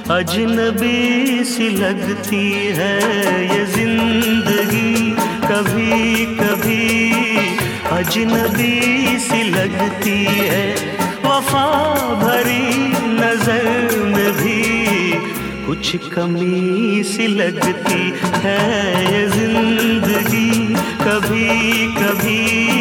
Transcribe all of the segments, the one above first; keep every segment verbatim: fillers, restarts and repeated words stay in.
अजनबी सी लगती है ये जिंदगी कभी कभी, अजनबी सी लगती है। वफा भरी नजर में भी कुछ कमी सी लगती है ये जिंदगी कभी कभी,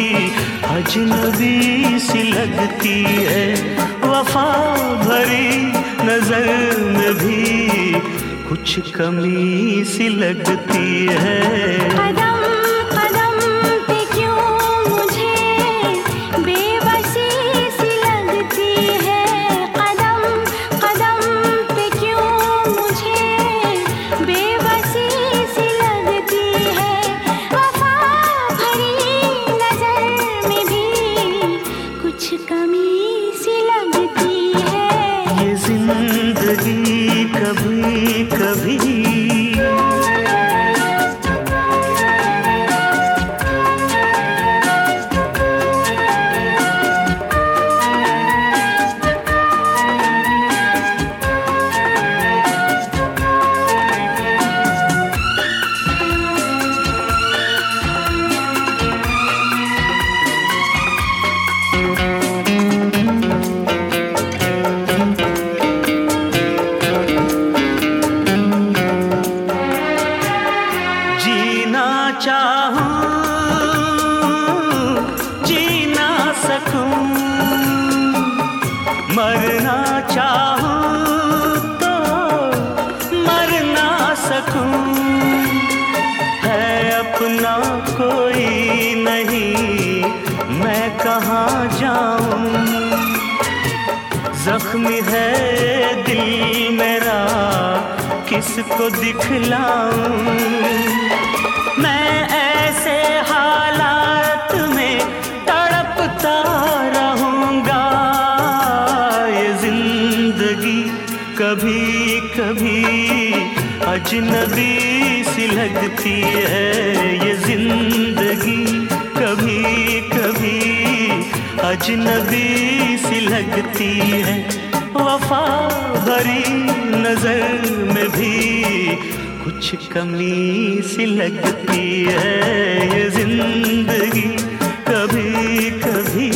अजनबी सी लगती है। वफा भरी नजर में भी कुछ कमी सी लगती है। कदम कदम पे क्यों मुझे बेबसी सी लगती है, कदम कदम पे क्यों मुझे बेबसी सी लगती है। वफा भरी नजर में भी कुछ कमी सी लगती है। ये जिंदगी कभी कभी मरना चाहूं तो मर ना सकूं, है अपना कोई नहीं मैं कहाँ जाऊं। जख्मी है दिल मेरा किसको दिखलाऊं, मैं ऐसे हालात में तड़पता रहूंगा। ये जिंदगी कभी कभी अजनबी सी लगती है, ये जिंदगी कभी कभी अजनबी सी लगती है। वफा भरी नजर में भी कुछ कमी सी लगती है, ये जिंदगी कभी कभी।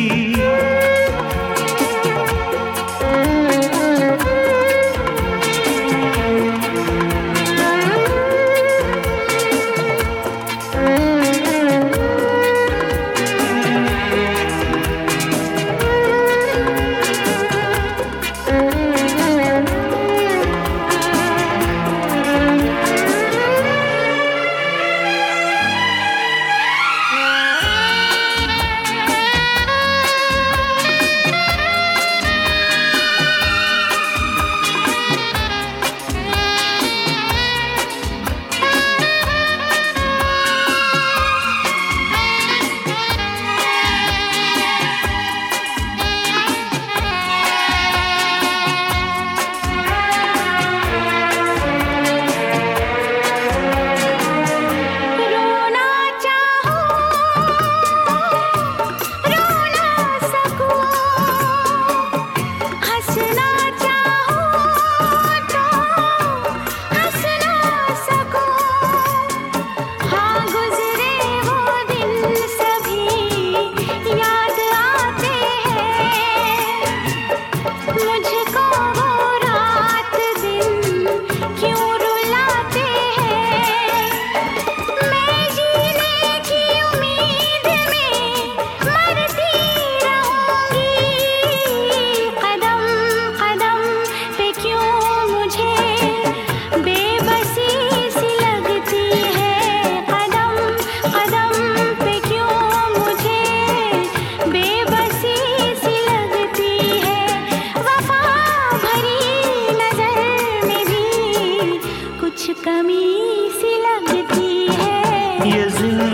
कमी सी लगती है। ये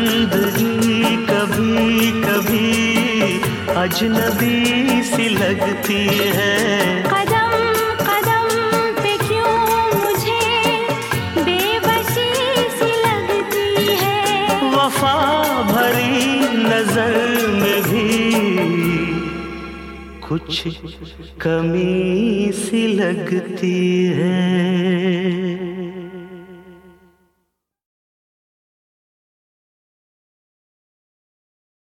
जिंदगी कभी कभी अजनबी सी लगती है। कदम कदम पे क्यों मुझे बेबसी सी लगती है। वफा भरी नजर में भी कुछ कमी सी लगती है।